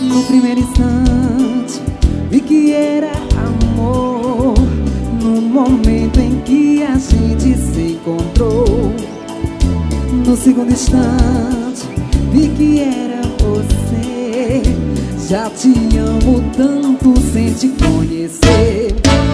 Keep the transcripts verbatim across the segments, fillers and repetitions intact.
No primeiro instante vi que era amor. No momento em que a gente se encontrou. No segundo instante vi que era você. Já te amo tanto sem te conhecer.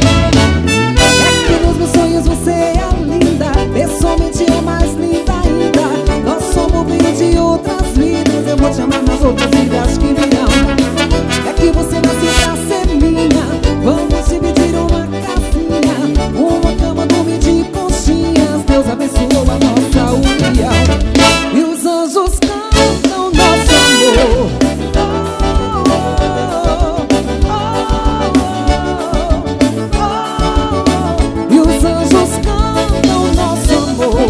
É que nos meus sonhos você é a linda. Pessoalmente é mais linda ainda. Nós somos bem de outras vidas. Eu vou te amar nas outras vidas que virão. É que você nasceu pra ser minha. Vamos dividir uma casinha, uma cama, dormir de conchinhas. Deus abençoou a nossa união. E os anjos cantam nosso amor. E os anjos cantam nosso amor.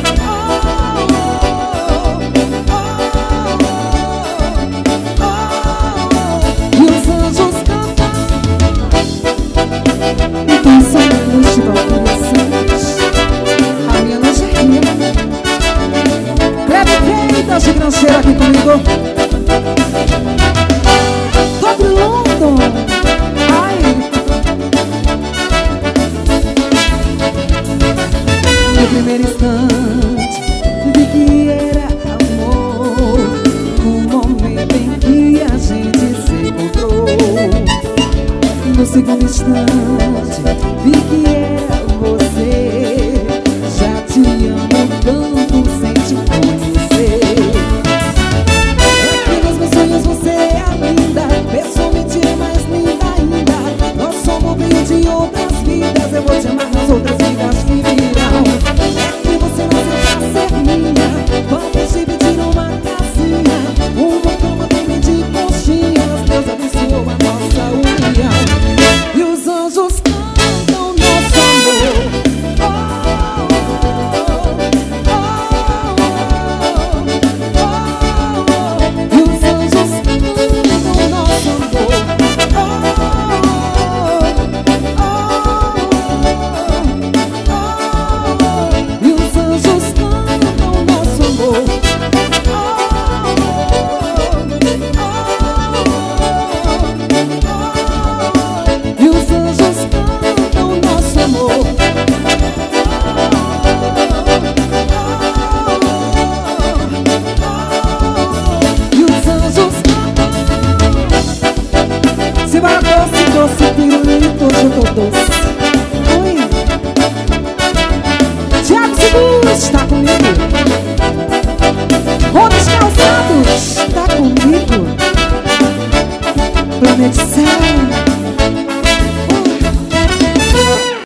E os anjos cantam. Então só uma luz de valorizações. A minha lingerie. Cleber Freitas de Grancheira aqui comigo. Top London. Ai. No primeiro instante vi que era amor. No momento em que a gente se encontrou. No segundo instante vi que era você. Já te amo tanto sem te conhecer. É que nos meus sonhos você é a linda. Pessoalmente é mais linda ainda. Nós somos bem de outras vidas. Eu vou te amar nas outras vidas que virão. É que você nasceu pra ser minha. Vamos dividir uma casinha, uma cama, dormir de conchinhas. Deus abençoou a nossa união. E os anjos cantam nosso amor. E os anjos cantam nosso amor. E os anjos cantam nosso amor. E os anjos cantam nosso amor. E os anjos cantam. Se vai doce, doce, pirulito, hoje eu tô doce. Oi. Tiago Seguro está